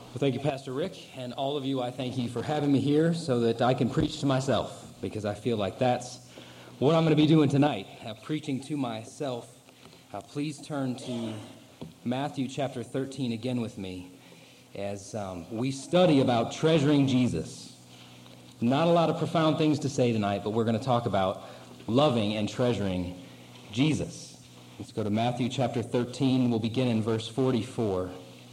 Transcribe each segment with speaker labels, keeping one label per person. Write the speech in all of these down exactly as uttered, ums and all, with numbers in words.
Speaker 1: Well, thank you, Pastor Rick, and all of you, I thank you for having me here so that I can preach to myself, because I feel like that's what I'm going to be doing tonight, uh, preaching to myself. Uh, please turn to Matthew chapter thirteen again with me as um, we study about treasuring Jesus. Not a lot of profound things to say tonight, but we're going to talk about loving and treasuring Jesus. Let's go to Matthew chapter thirteen. We'll begin in verse forty-four.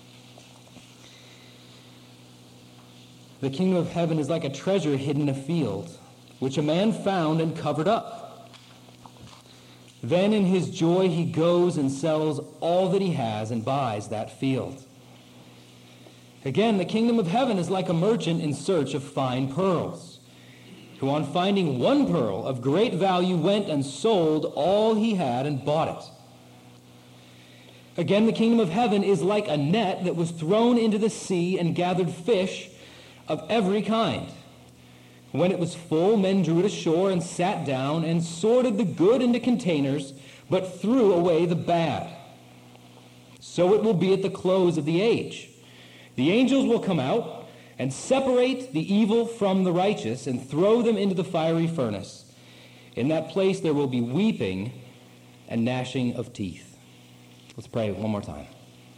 Speaker 1: The kingdom of heaven is like a treasure hidden in a field, which a man found and covered up. Then in his joy he goes and sells all that he has and buys that field. Again, the kingdom of heaven is like a merchant in search of fine pearls, who on finding one pearl of great value went and sold all he had and bought it. Again, the kingdom of heaven is like a net that was thrown into the sea and gathered fish of every kind. When it was full, men drew it ashore and sat down and sorted the good into containers, but threw away the bad. So it will be at the close of the age. The angels will come out and separate the evil from the righteous and throw them into the fiery furnace. In that place there will be weeping and gnashing of teeth. Let's pray one more time.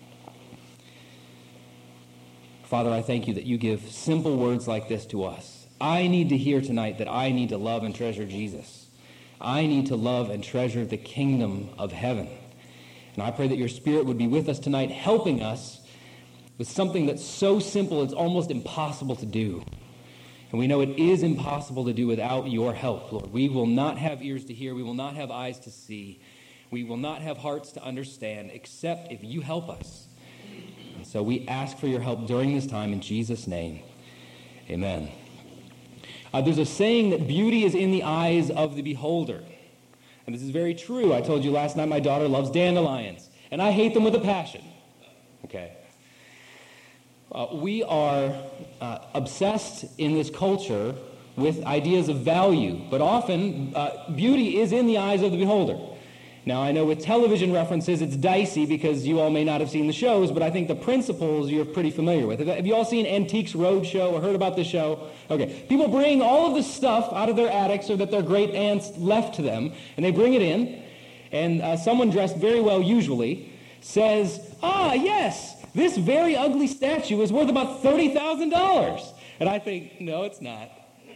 Speaker 1: Father, I thank you that you give simple words like this to us. I need to hear tonight that I need to love and treasure Jesus. I need to love and treasure the kingdom of heaven. And I pray that your Spirit would be with us tonight, helping us with something that's so simple it's almost impossible to do. And we know it is impossible to do without your help, Lord. We will not have ears to hear. We will not have eyes to see. We will not have hearts to understand, except if you help us. So we ask for your help during this time in Jesus' name. Amen. Uh, there's a saying that beauty is in the eyes of the beholder. And this is very true. I told you last night my daughter loves dandelions, and I hate them with a passion. Okay. Uh, we are uh, obsessed in this culture with ideas of value, but often uh, beauty is in the eyes of the beholder. Now, I know with television references, it's dicey because you all may not have seen the shows, but I think the principles you're pretty familiar with. Have you all seen Antiques Roadshow or heard about this show? Okay. People bring all of this stuff out of their attics or that their great aunts left to them, and they bring it in, and uh, someone dressed very well usually says, ah, yes, this very ugly statue is worth about thirty thousand dollars. And I think, no, it's not.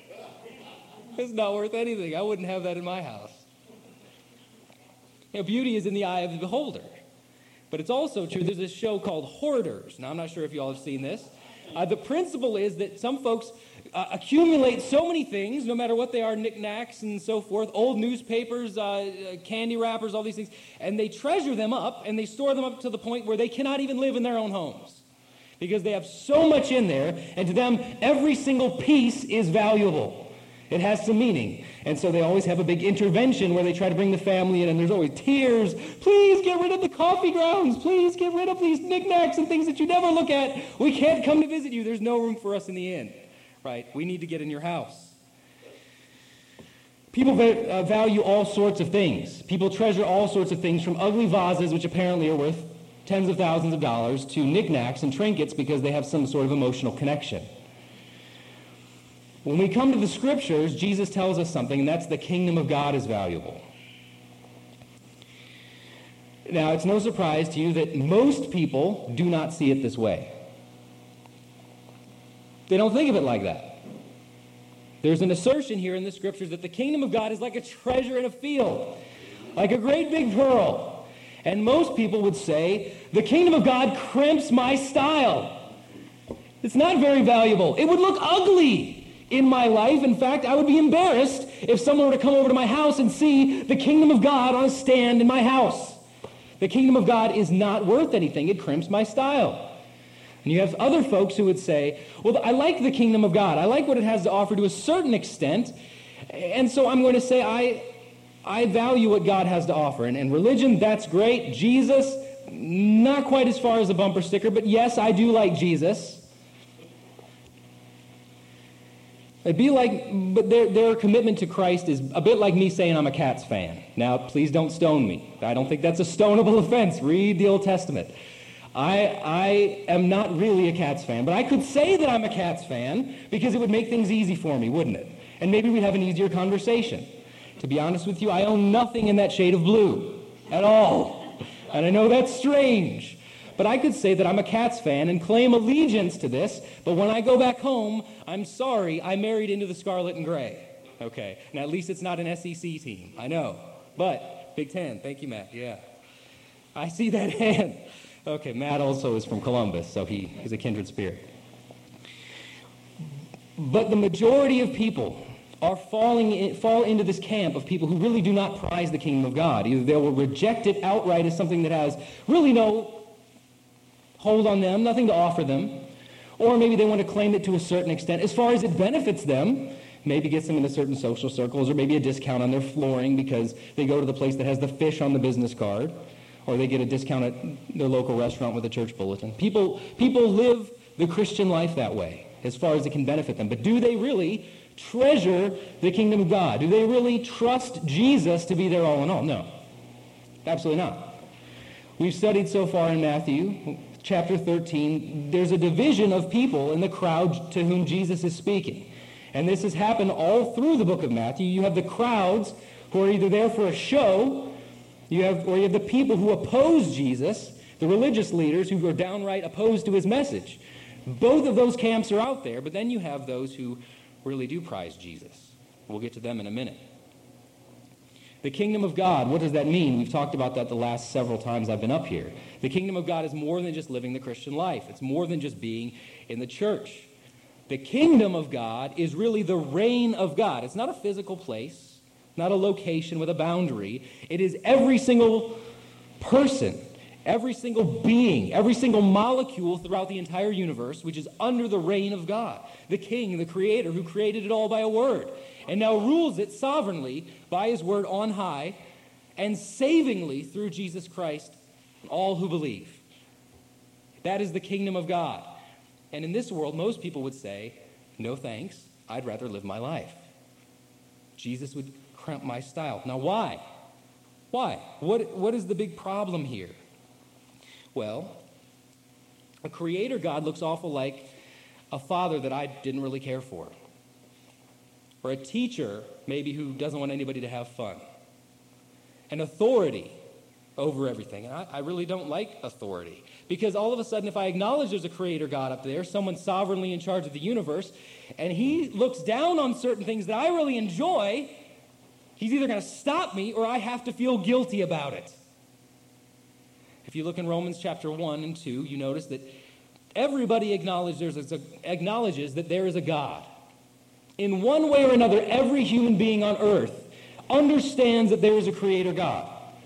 Speaker 1: It's not worth anything. I wouldn't have that in my house. You know, beauty is in the eye of the beholder. But it's also true, there's this show called Hoarders. Now, I'm not sure if you all have seen this. Uh, the principle is that some folks uh, accumulate so many things, no matter what they are, knickknacks and so forth, old newspapers, uh, candy wrappers, all these things, and they treasure them up, and they store them up to the point where they cannot even live in their own homes because they have so much in there, and to them, every single piece is valuable. It has some meaning. And so they always have a big intervention where they try to bring the family in, and there's always tears. Please get rid of the coffee grounds. Please get rid of these knickknacks and things that you never look at. We can't come to visit you. There's no room for us in the inn, right? We need to get in your house. People uh, value all sorts of things. People treasure all sorts of things, from ugly vases, which apparently are worth tens of thousands of dollars, to knickknacks and trinkets because they have some sort of emotional connection. When we come to the scriptures, Jesus tells us something, and that's the kingdom of God is valuable. Now, it's no surprise to you that most people do not see it this way. They don't think of it like that. There's an assertion here in the scriptures that the kingdom of God is like a treasure in a field, like a great big pearl. And most people would say, the kingdom of God crimps my style. It's not very valuable. It would look ugly in my life. In fact, I would be embarrassed if someone were to come over to my house and see the kingdom of God on a stand in my house. The kingdom of God is not worth anything. It crimps my style. And you have other folks who would say, well, I like the kingdom of God. I like what it has to offer to a certain extent. And so I'm going to say I I value what God has to offer. And, and religion, that's great. Jesus, not quite as far as a bumper sticker, but yes, I do like Jesus. It'd be like, but their, their commitment to Christ is a bit like me saying I'm a Cats fan. Now, please don't stone me. I don't think that's a stonable offense. Read the Old Testament. I, I am not really a Cats fan, but I could say that I'm a Cats fan because it would make things easy for me, wouldn't it? And maybe we'd have an easier conversation. To be honest with you, I own nothing in that shade of blue at all. And I know that's strange. But I could say that I'm a Cats fan and claim allegiance to this, but when I go back home, I'm sorry, I married into the scarlet and gray. Okay, now at least it's not an S E C team, I know. But, Big Ten, thank you, Matt, yeah. I see that hand. Okay, Matt also is from Columbus, so he, he's a kindred spirit. But the majority of people are falling in, fall into this camp of people who really do not prize the kingdom of God. Either they will reject it outright as something that has really no hold on them, nothing to offer them, or maybe they want to claim it to a certain extent as far as it benefits them, maybe gets them into certain social circles, or maybe a discount on their flooring because they go to the place that has the fish on the business card, or they get a discount at their local restaurant with a church bulletin. People, people live the Christian life that way as far as it can benefit them, but do they really treasure the kingdom of God? Do they really trust Jesus to be their all in all? No, absolutely not. We've studied so far in Matthew chapter thirteen, there's a division of people in the crowd to whom Jesus is speaking. And this has happened all through the book of Matthew. You have the crowds who are either there for a show, you have, or you have the people who oppose Jesus, the religious leaders who are downright opposed to his message. Both of those camps are out there, but then you have those who really do prize Jesus. We'll get to them in a minute. The kingdom of God, what does that mean? We've talked about that the last several times I've been up here. The kingdom of God is more than just living the Christian life. It's more than just being in the church. The kingdom of God is really the reign of God. It's not a physical place, not a location with a boundary. It is every single person, every single being, every single molecule throughout the entire universe, which is under the reign of God, the King, the Creator, who created it all by a word, and now rules it sovereignly by his word on high, and savingly through Jesus Christ, all who believe. That is the kingdom of God. And in this world, most people would say, no thanks, I'd rather live my life. Jesus would cramp my style. Now why? Why? What, what is the big problem here? Well, a creator God looks awful like a father that I didn't really care for. Or a teacher, maybe, who doesn't want anybody to have fun. An authority over everything. And I, I really don't like authority. Because all of a sudden, if I acknowledge there's a creator God up there, someone sovereignly in charge of the universe, and he looks down on certain things that I really enjoy, he's either going to stop me or I have to feel guilty about it. If you look in Romans chapter one and two, you notice that everybody acknowledges, there's a, acknowledges that there is a God. In one way or another, every human being on earth understands that there is a creator God.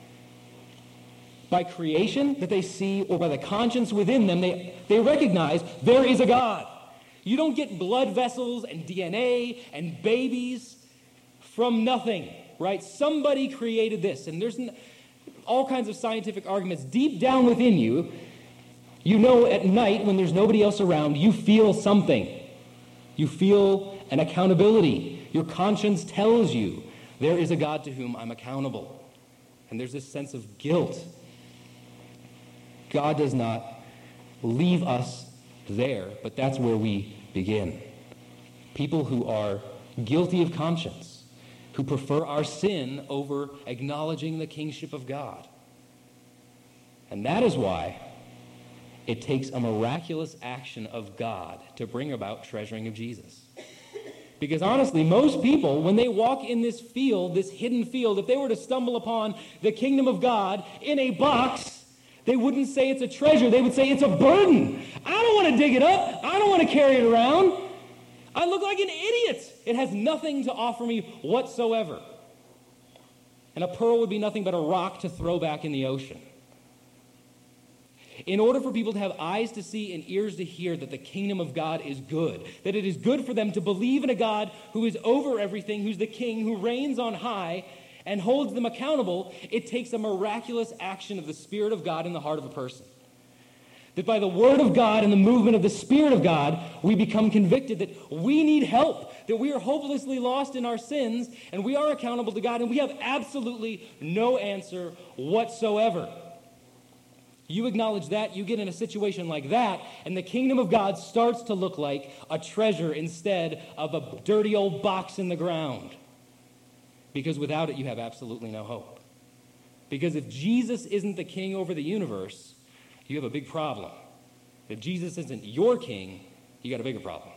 Speaker 1: By creation that they see, or by the conscience within them, they, they recognize there is a God. You don't get blood vessels and D N A and babies from nothing, right? Somebody created this, and there's all kinds of scientific arguments deep down within you. You know at night when there's nobody else around, you feel something. You feel an accountability. Your conscience tells you there is a God to whom I'm accountable. And there's this sense of guilt. God does not leave us there, but that's where we begin. People who are guilty of conscience, who prefer our sin over acknowledging the kingship of God. And that is why it takes a miraculous action of God to bring about treasuring of Jesus. Because honestly, most people, when they walk in this field, this hidden field, if they were to stumble upon the kingdom of God in a box, they wouldn't say it's a treasure. They would say it's a burden. I don't want to dig it up. I don't want to carry it around. I look like an idiot. It has nothing to offer me whatsoever. And a pearl would be nothing but a rock to throw back in the ocean. In order for people to have eyes to see and ears to hear that the kingdom of God is good, that it is good for them to believe in a God who is over everything, who's the king, who reigns on high, and holds them accountable, it takes a miraculous action of the Spirit of God in the heart of a person. That by the word of God and the movement of the Spirit of God, we become convicted that we need help, that we are hopelessly lost in our sins, and we are accountable to God, and we have absolutely no answer whatsoever. You acknowledge that, you get in a situation like that, and the kingdom of God starts to look like a treasure instead of a dirty old box in the ground. Because without it, you have absolutely no hope. Because if Jesus isn't the king over the universe, you have a big problem. If Jesus isn't your king, you got a bigger problem.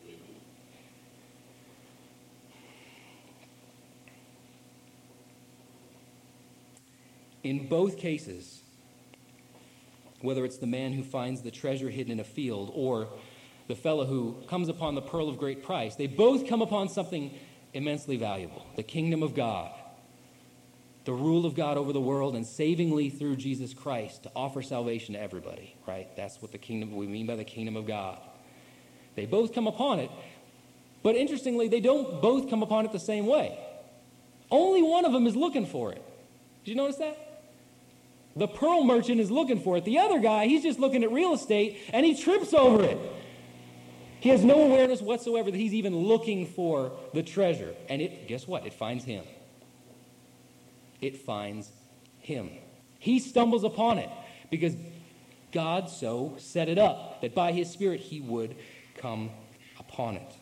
Speaker 1: In both cases, whether it's the man who finds the treasure hidden in a field or the fellow who comes upon the pearl of great price, they both come upon something immensely valuable, the kingdom of God, the rule of God over the world, and savingly through Jesus Christ to offer salvation to everybody, right? That's what the kingdom, we mean by the kingdom of God. They both come upon it, but interestingly, they don't both come upon it the same way. Only one of them is looking for it. Did you notice that? The pearl merchant is looking for it. The other guy, he's just looking at real estate, and he trips over it. He has no awareness whatsoever that he's even looking for the treasure. And it, guess what? It finds him. It finds him. He stumbles upon it because God so set it up that by his Spirit he would come upon it.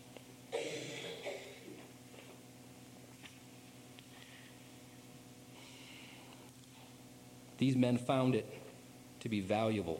Speaker 1: These men found it to be valuable.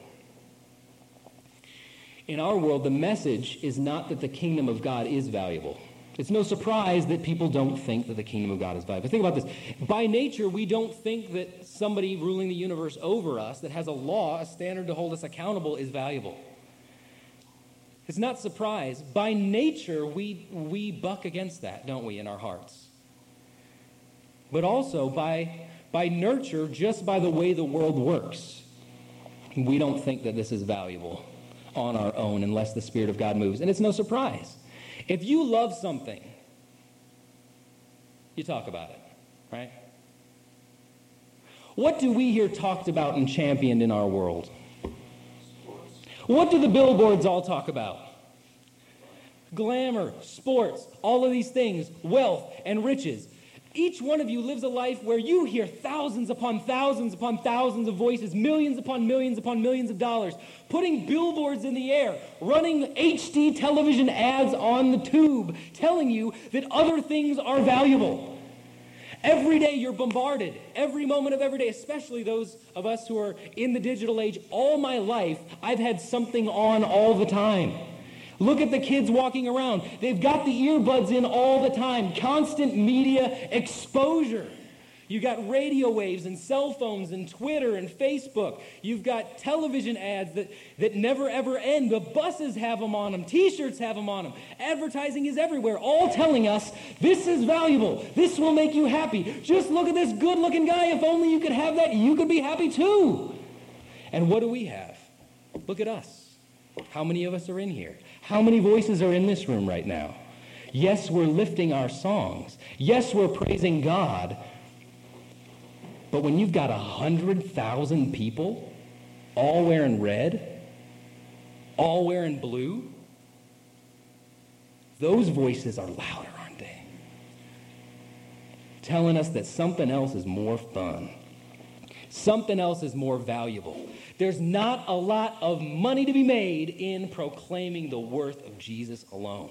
Speaker 1: In our world, the message is not that the kingdom of God is valuable. It's no surprise that people don't think that the kingdom of God is valuable. Think about this. By nature, we don't think that somebody ruling the universe over us that has a law, a standard to hold us accountable, is valuable. It's not surprise. By nature, we, we buck against that, don't we, in our hearts? But also, by... By nurture, just by the way the world works, we don't think that this is valuable on our own unless the Spirit of God moves. And it's no surprise. If you love something, you talk about it, right? What do we hear talked about and championed in our world? What do the billboards all talk about? Glamour, sports, all of these things, wealth and riches. Each one of you lives a life where you hear thousands upon thousands upon thousands of voices, millions upon millions upon millions of dollars, putting billboards in the air, running H D television ads on the tube, telling you that other things are valuable. Every day you're bombarded, every moment of every day, especially those of us who are in the digital age. All my life, I've had something on all the time. Look at the kids walking around. They've got the earbuds in all the time. Constant media exposure. You've got radio waves and cell phones and Twitter and Facebook. You've got television ads that, that never, ever end. The buses have them on them. T-shirts have them on them. Advertising is everywhere, all telling us this is valuable. This will make you happy. Just look at this good-looking guy. If only you could have that, you could be happy too. And what do we have? Look at us. How many of us are in here? How many voices are in this room right now? Yes, we're lifting our songs. Yes, we're praising God. But when you've got one hundred thousand people all wearing red, all wearing blue, those voices are louder, aren't they? Telling us that something else is more fun. Something else is more valuable. There's not a lot of money to be made in proclaiming the worth of Jesus alone.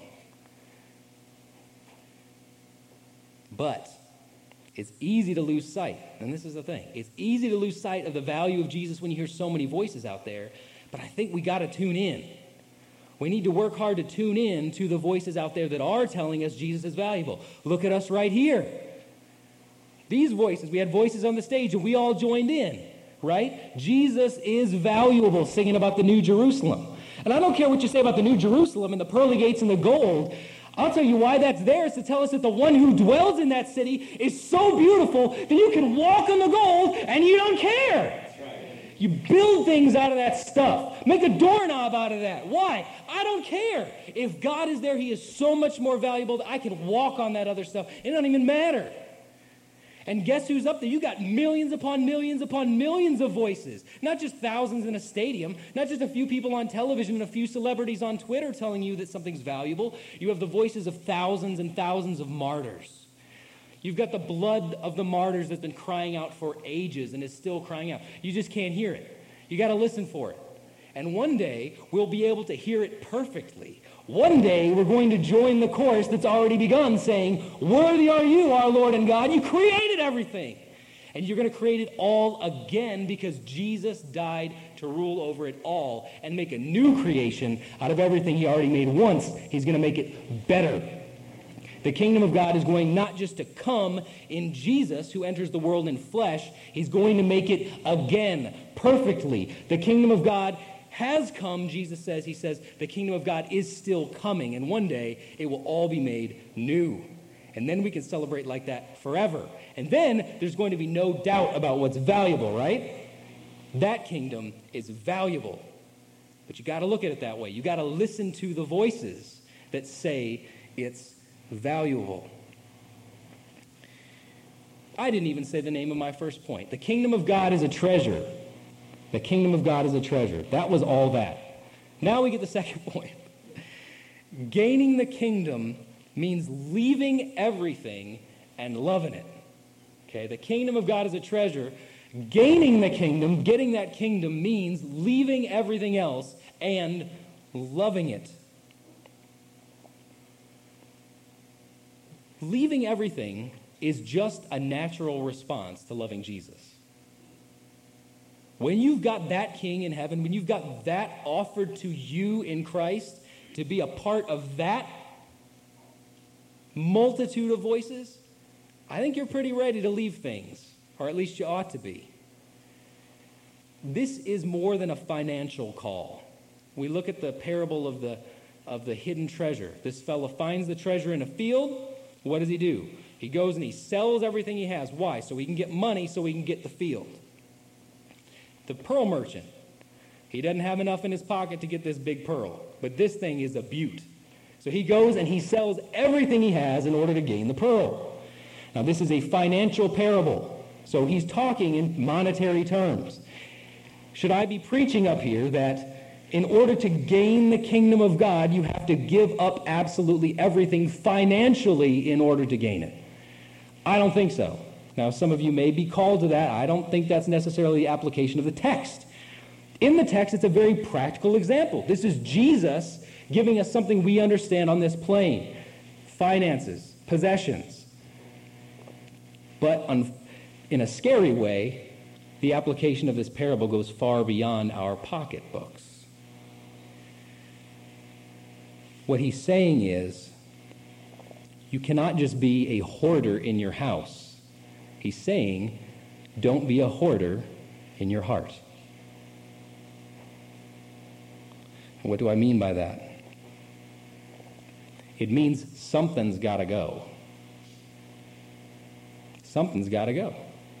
Speaker 1: But it's easy to lose sight, and this is the thing. It's easy to lose sight of the value of Jesus when you hear so many voices out there, but I think we got to tune in. We need to work hard to tune in to the voices out there that are telling us Jesus is valuable. Look at us right here. These voices, we had voices on the stage, and we all joined in. Right? Jesus is valuable, singing about the New Jerusalem. And I don't care what you say about the New Jerusalem and the pearly gates and the gold. I'll tell you why that's there is to tell us that the one who dwells in that city is so beautiful that you can walk on the gold and you don't care. Right. You build things out of that stuff. Make a doorknob out of that. Why? I don't care. If God is there, he is so much more valuable that I can walk on that other stuff. It doesn't even matter. And guess who's up there? You got millions upon millions upon millions of voices. Not just thousands in a stadium. Not just a few people on television and a few celebrities on Twitter telling you that something's valuable. You have the voices of thousands and thousands of martyrs. You've got the blood of the martyrs that's been crying out for ages and is still crying out. You just can't hear it. You got to listen for it. And one day, we'll be able to hear it perfectly. One day, we're going to join the chorus that's already begun saying, "Worthy are you, our Lord and God. You created everything." And you're going to create it all again because Jesus died to rule over it all and make a new creation out of everything he already made once. He's going to make it better. The kingdom of God is going not just to come in Jesus, who enters the world in flesh. He's going to make it again perfectly. The kingdom of God has come, Jesus says. He says the kingdom of God is still coming, and one day it will all be made new. And then we can celebrate like that forever. And then there's going to be no doubt about what's valuable, right? That kingdom is valuable. But you got to look at it that way. You got to listen to the voices that say it's valuable. I didn't even say the name of my first point. The kingdom of God is a treasure. The kingdom of God is a treasure. That was all that. Now we get the second point. Gaining the kingdom means leaving everything and loving it. Okay, the kingdom of God is a treasure. Gaining the kingdom, getting that kingdom, means leaving everything else and loving it. Leaving everything is just a natural response to loving Jesus. When you've got that king in heaven, when you've got that offered to you in Christ to be a part of that multitude of voices, I think you're pretty ready to leave things, or at least you ought to be. This is more than a financial call. We look at the parable of the of the hidden treasure. This fellow finds the treasure in a field. What does he do? He goes and he sells everything he has. Why? So he can get money, so he can get the field. The pearl merchant, he doesn't have enough in his pocket to get this big pearl, but this thing is a beaut. So he goes and he sells everything he has in order to gain the pearl. Now, this is a financial parable, so he's talking in monetary terms. Should I be preaching up here that in order to gain the kingdom of God, you have to give up absolutely everything financially in order to gain it? I don't think so. Now, some of you may be called to that. I don't think that's necessarily the application of the text. In the text, it's a very practical example. This is Jesus giving us something we understand on this plane: finances, possessions. But on, in a scary way, the application of this parable goes far beyond our pocketbooks. What he's saying is, you cannot just be a hoarder in your house. He's saying, don't be a hoarder in your heart. What do I mean by that? It means something's got to go. Something's got to go.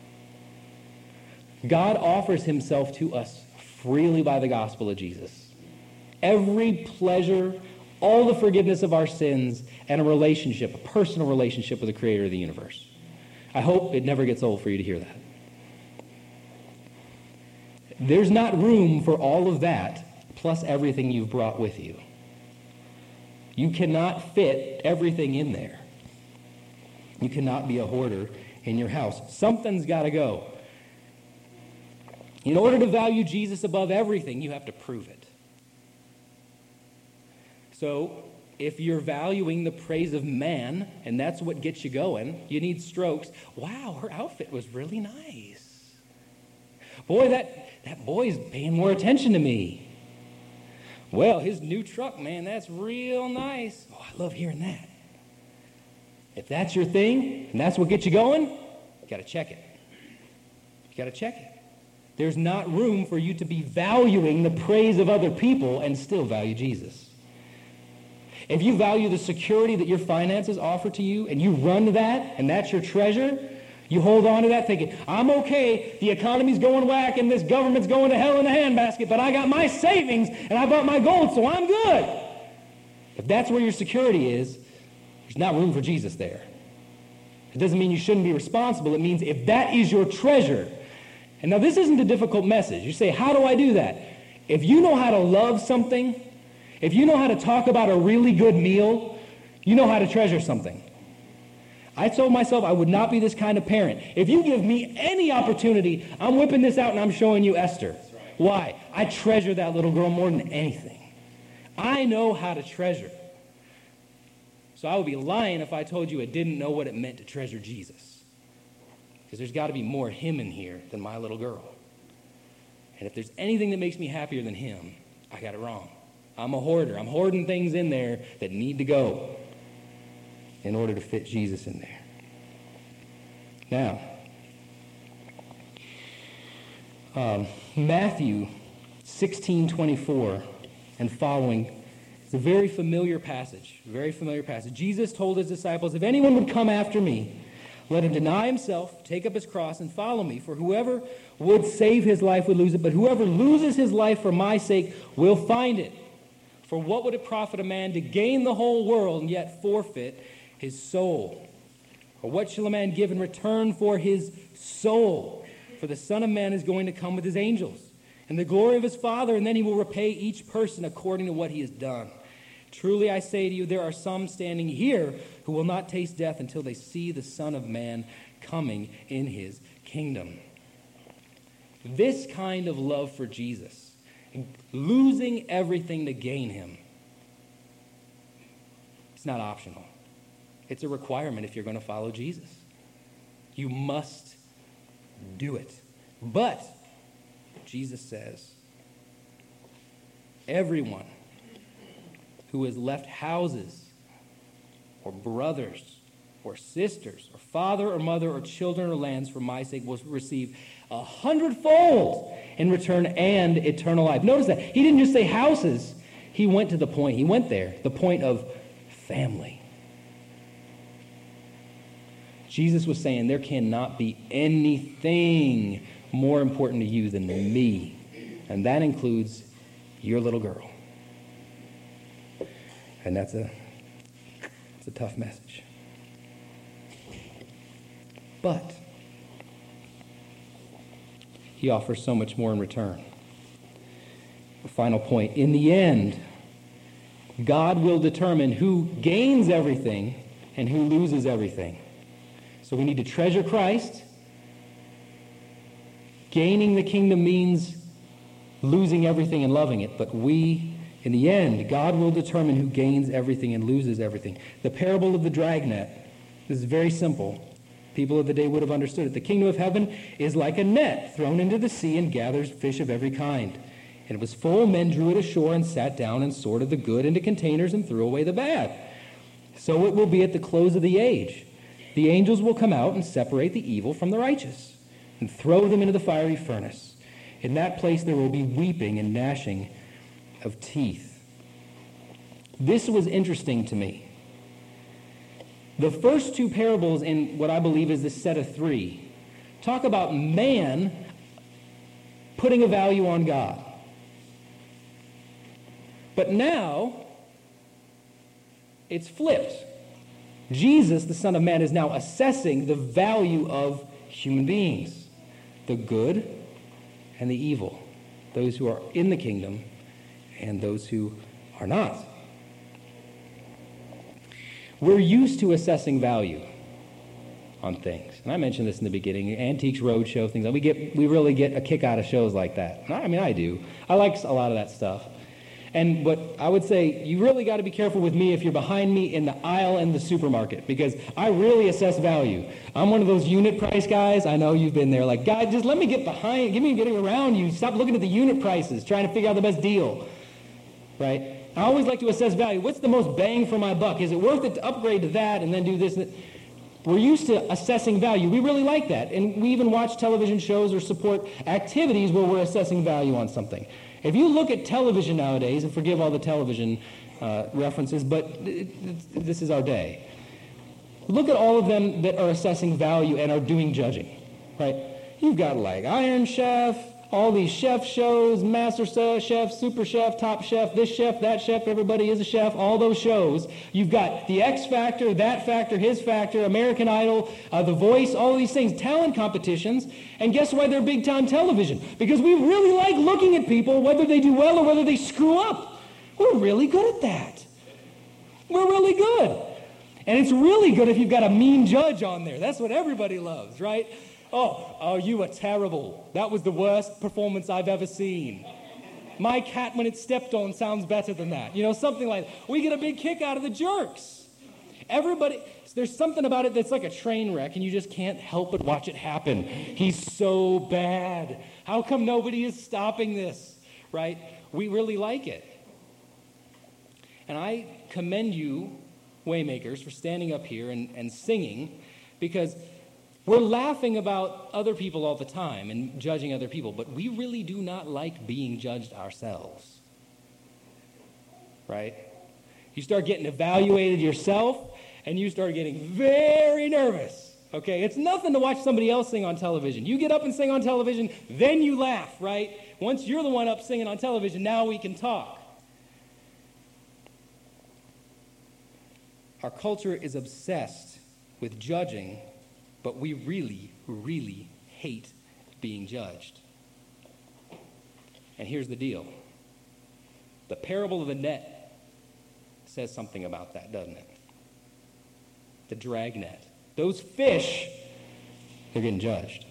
Speaker 1: God offers himself to us freely by the gospel of Jesus. Every pleasure, all the forgiveness of our sins, and a relationship, a personal relationship with the creator of the universe. I hope it never gets old for you to hear that. There's not room for all of that, plus everything you've brought with you. You cannot fit everything in there. You cannot be a hoarder in your house. Something's got to go. In order to value Jesus above everything, you have to prove it. So, if you're valuing the praise of man, and that's what gets you going, you need strokes. Wow, her outfit was really nice. Boy, that, that boy's paying more attention to me. Well, his new truck, man, that's real nice. Oh, I love hearing that. If that's your thing, and that's what gets you going, you got to check it. You got to check it. There's not room for you to be valuing the praise of other people and still value Jesus. If you value the security that your finances offer to you and you run to that and that's your treasure, you hold on to that thinking, I'm okay, the economy's going whack and this government's going to hell in a handbasket, but I got my savings and I bought my gold, so I'm good. If that's where your security is, there's not room for Jesus there. It doesn't mean you shouldn't be responsible. It means if that is your treasure. And now this isn't a difficult message. You say, how do I do that? If you know how to love something, if you know how to talk about a really good meal, you know how to treasure something. I told myself I would not be this kind of parent. If you give me any opportunity, I'm whipping this out and I'm showing you Esther. Why? I treasure that little girl more than anything. I know how to treasure. So I would be lying if I told you I didn't know what it meant to treasure Jesus. Because there's got to be more him in here than my little girl. And if there's anything that makes me happier than him, I got it wrong. I'm a hoarder. I'm hoarding things in there that need to go in order to fit Jesus in there. Now, um, Matthew sixteen twenty-four and following, it's a very familiar passage, very familiar passage. Jesus told his disciples, if anyone would come after me, let him deny himself, take up his cross, and follow me. For whoever would save his life would lose it, but whoever loses his life for my sake will find it. For what would it profit a man to gain the whole world and yet forfeit his soul? Or what shall a man give in return for his soul? For the Son of Man is going to come with his angels and the glory of his Father, and then he will repay each person according to what he has done. Truly I say to you, there are some standing here who will not taste death until they see the Son of Man coming in his kingdom. This kind of love for Jesus, losing everything to gain him, it's not optional. It's a requirement if you're going to follow Jesus. You must do it. But Jesus says, everyone who has left houses or brothers or sisters or father or mother or children or lands for my sake will receive a hundredfold in return and eternal life. Notice that. He didn't just say houses. He went to the point. He went there. The point of family. Jesus was saying there cannot be anything more important to you than me. And that includes your little girl. And that's a, that's a tough message. But he offers so much more in return. The final point. In the end, God will determine who gains everything and who loses everything. So we need to treasure Christ. Gaining the kingdom means losing everything and loving it. But we, in the end, God will determine who gains everything and loses everything. The parable of the dragnet is very simple. People of the day would have understood it. The kingdom of heaven is like a net thrown into the sea and gathers fish of every kind. And it was full, men drew it ashore and sat down and sorted the good into containers and threw away the bad. So it will be at the close of the age. The angels will come out and separate the evil from the righteous and throw them into the fiery furnace. In that place there will be weeping and gnashing of teeth. This was interesting to me. The first two parables in what I believe is the set of three talk about man putting a value on God. But now it's flipped. Jesus, the Son of Man, is now assessing the value of human beings, the good and the evil, those who are in the kingdom and those who are not. We're used to assessing value on things. And I mentioned this in the beginning, Antiques Roadshow, things. We get, we really get a kick out of shows like that. I mean, I do. I like a lot of that stuff. And but I would say you really got to be careful with me if you're behind me in the aisle in the supermarket, because I really assess value. I'm one of those unit price guys. I know you've been there. Like, guys, just let me get behind, give me getting around you. Stop looking at the unit prices, trying to figure out the best deal, right? I always like to assess value. What's the most bang for my buck? Is it worth it to upgrade to that and then do this? And that? We're used to assessing value. We really like that. And we even watch television shows or support activities where we're assessing value on something. If you look at television nowadays, and forgive all the television uh, references, but it, it, this is our day. Look at all of them that are assessing value and are doing judging, right? You've got like Iron Chef, all these chef shows, Master Chef, Super Chef, Top Chef, this chef, that chef, everybody is a chef, all those shows. You've got the X Factor, that Factor, his Factor, American Idol, uh, The Voice, all these things, talent competitions. And guess why they're big time television? Because we really like looking at people, whether they do well or whether they screw up. We're really good at that. We're really good. And it's really good if you've got a mean judge on there. That's what everybody loves, right? Oh, oh, you were terrible. That was the worst performance I've ever seen. My cat, when it stepped on, sounds better than that. You know, something like that. We get a big kick out of the jerks. Everybody, there's something about it that's like a train wreck, and you just can't help but watch it happen. He's so bad. How come nobody is stopping this, right? We really like it. And I commend you, Waymakers, for standing up here and, and singing, because we're laughing about other people all the time and judging other people, but we really do not like being judged ourselves, right? You start getting evaluated yourself, and you start getting very nervous, okay? It's nothing to watch somebody else sing on television. You get up and sing on television, then you laugh, right? Once you're the one up singing on television, now we can talk. Our culture is obsessed with judging, but we really, really hate being judged. And here's the deal. The parable of the net says something about that, doesn't it? The drag net. Those fish, they're getting judged.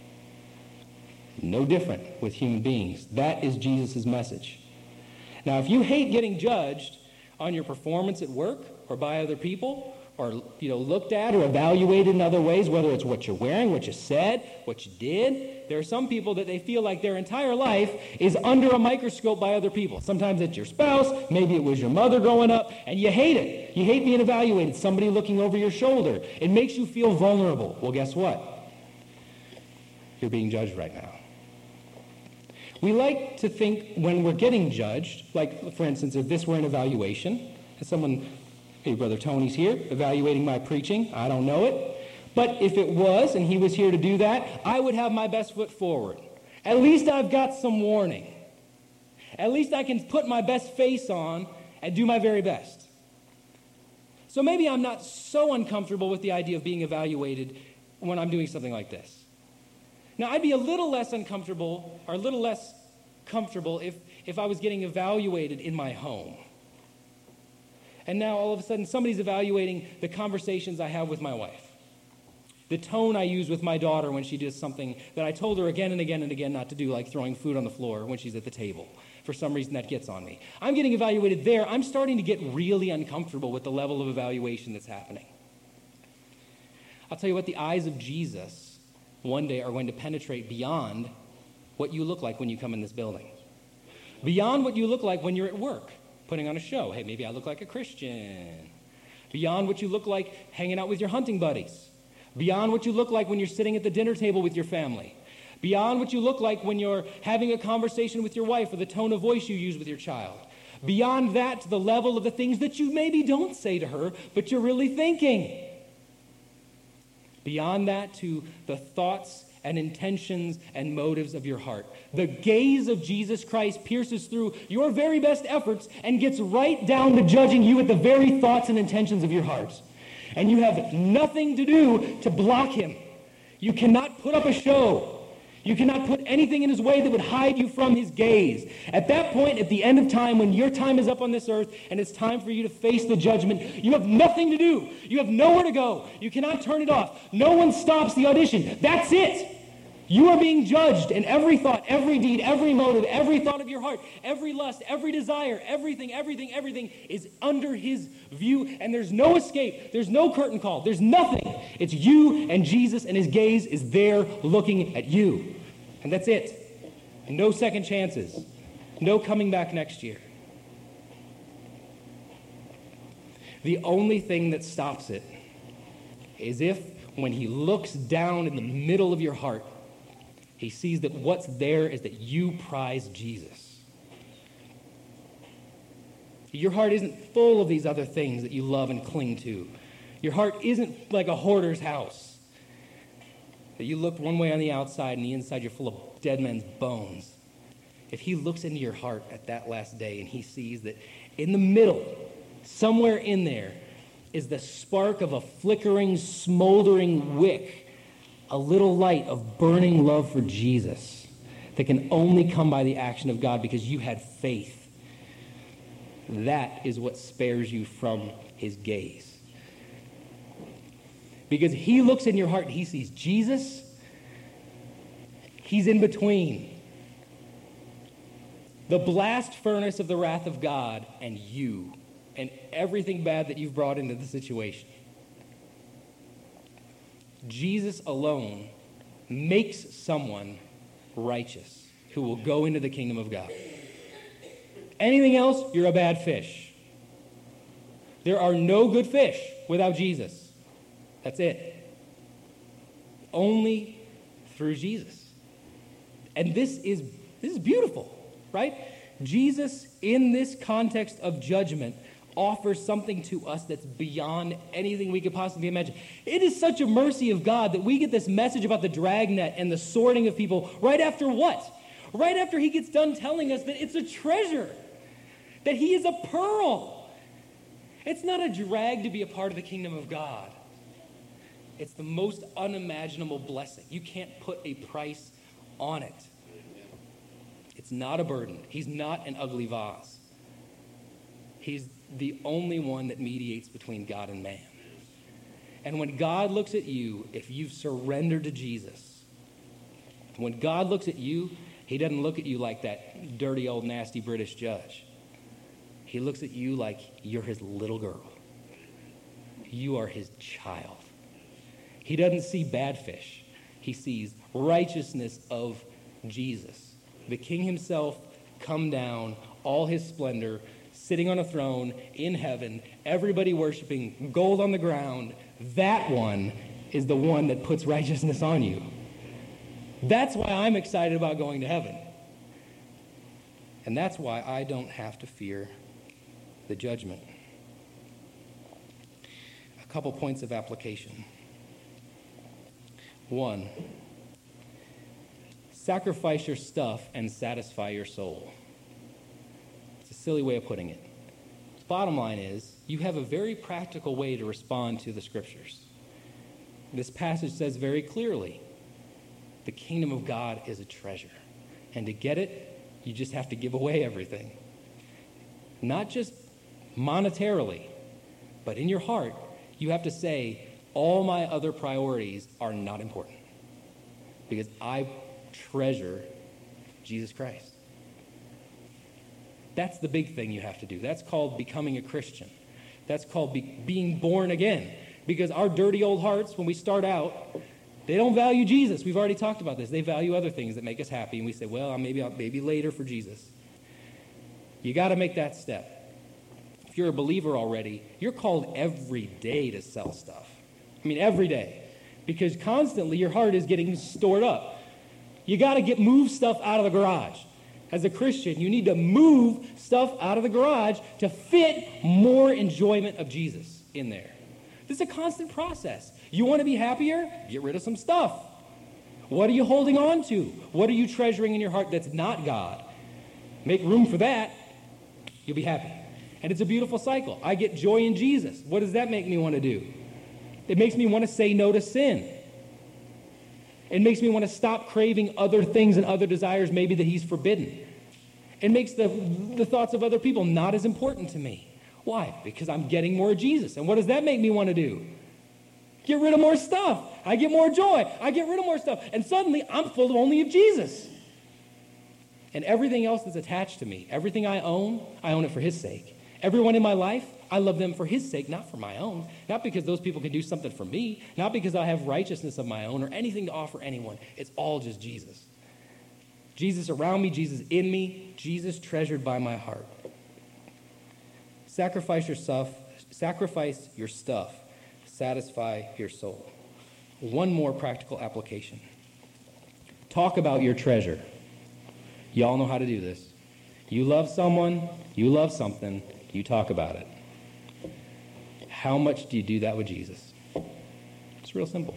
Speaker 1: No different with human beings. That is Jesus' message. Now, if you hate getting judged on your performance at work or by other people, or, you know, looked at or evaluated in other ways, whether it's what you're wearing, what you said, what you did. There are some people that they feel like their entire life is under a microscope by other people. Sometimes it's your spouse, maybe it was your mother growing up, and you hate it. You hate being evaluated, somebody looking over your shoulder. It makes you feel vulnerable. Well, guess what? You're being judged right now. We like to think when we're getting judged, like, for instance, if this were an evaluation, and someone... Hey, Brother Tony's here, evaluating my preaching. I don't know it. But if it was, and he was here to do that, I would have my best foot forward. At least I've got some warning. At least I can put my best face on and do my very best. So maybe I'm not so uncomfortable with the idea of being evaluated when I'm doing something like this. Now, I'd be a little less uncomfortable, or a little less comfortable if, if I was getting evaluated in my home. And now all of a sudden somebody's evaluating the conversations I have with my wife. The tone I use with my daughter when she does something that I told her again and again and again not to do, like throwing food on the floor when she's at the table. For some reason that gets on me. I'm getting evaluated there. I'm starting to get really uncomfortable with the level of evaluation that's happening. I'll tell you what, the eyes of Jesus one day are going to penetrate beyond what you look like when you come in this building. Beyond what you look like when you're at work, putting on a show. Hey, maybe I look like a Christian. Beyond what you look like hanging out with your hunting buddies. Beyond what you look like when you're sitting at the dinner table with your family. Beyond what you look like when you're having a conversation with your wife or the tone of voice you use with your child. Beyond that to the level of the things that you maybe don't say to her, but you're really thinking. Beyond that to the thoughts and intentions and motives of your heart. The gaze of Jesus Christ pierces through your very best efforts and gets right down to judging you at the very thoughts and intentions of your heart. And you have nothing to do to block him. You cannot put up a show. You cannot put anything in his way that would hide you from his gaze. At that point, at the end of time, when your time is up on this earth and it's time for you to face the judgment, you have nothing to do. You have nowhere to go. You cannot turn it off. No one stops the audition. That's it. You are being judged, and every thought, every deed, every motive, every thought of your heart, every lust, every desire, everything, everything, everything is under his view, and there's no escape. There's no curtain call. There's nothing. It's you and Jesus, and his gaze is there looking at you. And that's it. No second chances. No coming back next year. The only thing that stops it is if, when he looks down in the middle of your heart, he sees that what's there is that you prize Jesus. Your heart isn't full of these other things that you love and cling to. Your heart isn't like a hoarder's house, that you look one way on the outside and the inside you're full of dead men's bones. If he looks into your heart at that last day and he sees that in the middle, somewhere in there, is the spark of a flickering, smoldering wick, a little light of burning love for Jesus that can only come by the action of God because you had faith. That is what spares you from his gaze. Because he looks in your heart and he sees Jesus, He's in between. The blast furnace of the wrath of God and you and everything bad that you've brought into the situation. Jesus alone makes someone righteous who will go into the kingdom of God. Anything else, you're a bad fish. There are no good fish without Jesus. That's it. Only through Jesus. And this is this is beautiful, right? Jesus, in this context of judgment, offers something to us that's beyond anything we could possibly imagine. It is such a mercy of God that we get this message about the dragnet and the sorting of people right after what? Right after he gets done telling us that it's a treasure, that he is a pearl. It's not a drag to be a part of the kingdom of God. It's the most unimaginable blessing. You can't put a price on it. It's not a burden. He's not an ugly vase. He's the only one that mediates between God and man. And when God looks at you, if you've surrendered to Jesus, when God looks at you, he doesn't look at you like that dirty old nasty British judge. He looks at you like you're his little girl. You are his child. He doesn't see bad fish. He sees righteousness of Jesus. The King himself come down, all his splendor, sitting on a throne in heaven, everybody worshiping, gold on the ground. That one is the one that puts righteousness on you. That's why I'm excited about going to heaven. And that's why I don't have to fear the judgment. A couple points of application. One, sacrifice your stuff and satisfy your soul. It's a silly way of putting it. Bottom line is, you have a very practical way to respond to the scriptures. This passage says very clearly, the kingdom of God is a treasure. And to get it, you just have to give away everything. Not just monetarily, but in your heart, you have to say, all my other priorities are not important. Because I treasure Jesus Christ. That's the big thing you have to do. That's called becoming a Christian. That's called be, being born again. Because our dirty old hearts, when we start out, they don't value Jesus. We've already talked about this. They value other things that make us happy. And we say, well, maybe I'll maybe later for Jesus. You got to make that step. If you're a believer already, you're called every day to sell stuff. I mean, every day. Because constantly your heart is getting stored up. You got to get move stuff out of the garage. As a Christian, you need to move stuff out of the garage to fit more enjoyment of Jesus in there. This is a constant process. You want to be happier? Get rid of some stuff. What are you holding on to? What are you treasuring in your heart that's not God? Make room for that. You'll be happy. And it's a beautiful cycle. I get joy in Jesus. What does that make me want to do? It makes me want to say no to sin. It makes me want to stop craving other things and other desires maybe that he's forbidden. It makes the, the thoughts of other people not as important to me. Why? Because I'm getting more of Jesus. And what does that make me want to do? Get rid of more stuff. I get more joy. I get rid of more stuff. And suddenly I'm full of only of Jesus. And everything else that's attached to me, everything I own, I own it for his sake. Everyone in my life, I love them for his sake, not for my own. Not because those people can do something for me. Not because I have righteousness of my own or anything to offer anyone. It's all just Jesus. Jesus around me, Jesus in me, Jesus treasured by my heart. Sacrifice your stuff, sacrifice your stuff, satisfy your soul. One more practical application. Talk about your treasure. Y'all know how to do this. You love someone, you love something, you talk about it. How much do you do that with Jesus? It's real simple.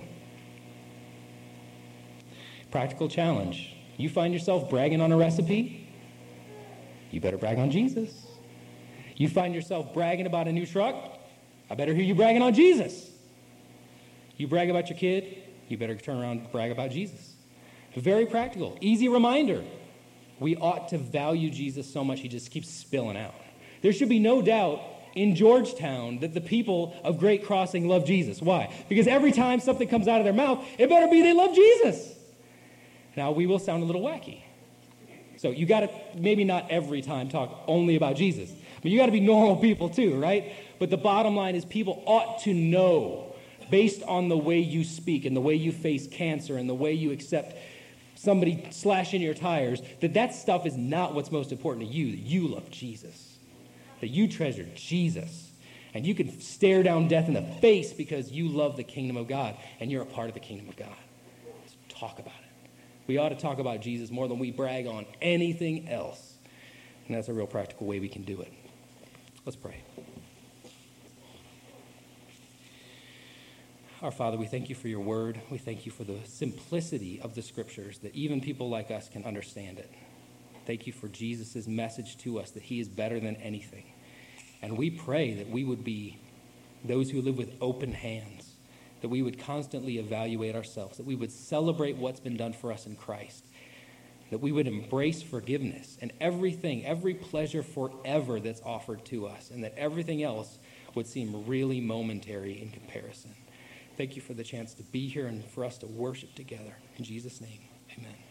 Speaker 1: Practical challenge. You find yourself bragging on a recipe? You better brag on Jesus. You find yourself bragging about a new truck? I better hear you bragging on Jesus. You brag about your kid? You better turn around and brag about Jesus. Very practical. Easy reminder. We ought to value Jesus so much he just keeps spilling out. There should be no doubt in Georgetown that the people of Great Crossing love Jesus. Why? Because every time something comes out of their mouth, it better be they love Jesus. Now, we will sound a little wacky. So you got to maybe not every time talk only about Jesus. But you got to be normal people too, right? But the bottom line is people ought to know, based on the way you speak and the way you face cancer and the way you accept somebody slashing your tires, that that stuff is not what's most important to you, that you love Jesus, that you treasure Jesus, and you can stare down death in the face because you love the kingdom of God and you're a part of the kingdom of God. Let's talk about it. We ought to talk about Jesus more than we brag on anything else, and that's a real practical way we can do it. Let's pray. Our Father, we thank you for your word. We thank you for the simplicity of the scriptures, that even people like us can understand it. Thank you for Jesus' message to us, that he is better than anything. And we pray that we would be those who live with open hands, that we would constantly evaluate ourselves, that we would celebrate what's been done for us in Christ, that we would embrace forgiveness and everything, every pleasure forever that's offered to us, and that everything else would seem really momentary in comparison. Thank you for the chance to be here and for us to worship together. In Jesus' name, amen.